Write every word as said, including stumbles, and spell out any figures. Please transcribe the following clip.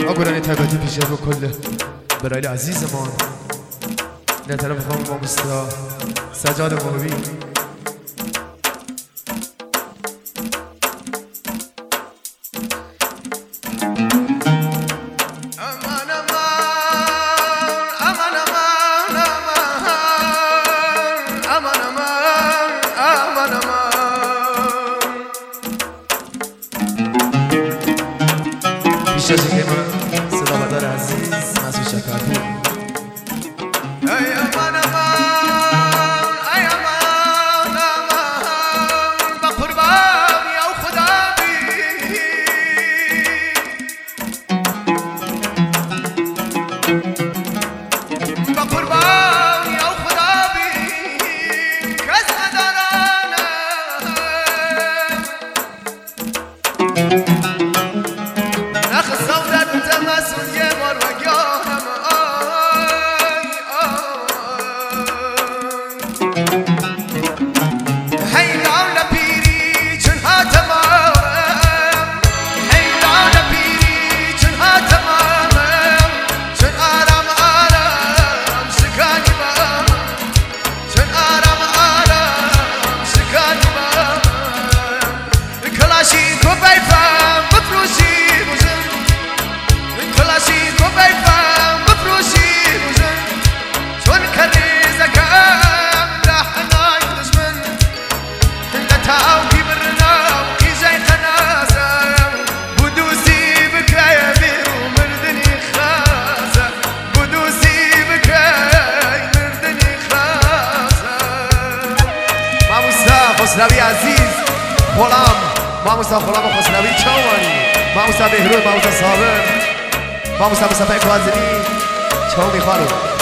اقراني تبتي في جبل كله برای عزیزمان نه طرف خانم با مسترا سجاد موهبی پیش از اینکه من صدا بردار عزیز مسعود شکرپور ای امان امان ای امان امان با قربان یا خدا بی با قربان یا خدا بی کس ندارانه نخ صورت تمسون یه مار و گیاهم آی آی حیلان پیری چون ها تمامم حیلان پیری چون ها تمامم چون آرام آرام شکانی بام چون آرام آرام شکانی بام کلاشی کو بیفم بفروشی کلاشیکو بیفم بفروشی روزن چون کریزکم لحنای دشمن هندتاو کی برناو کی جای تنازم بدوسی بکای بیرو مردنی خازم بدوسی بکای مردنی خازم ماموستا خسروی عزیز غلام ماموستا غلام خسروی چوانی ماموستا بهروز ماموستا صابر ماموستا مصطفی کوازلی چاو میخوانو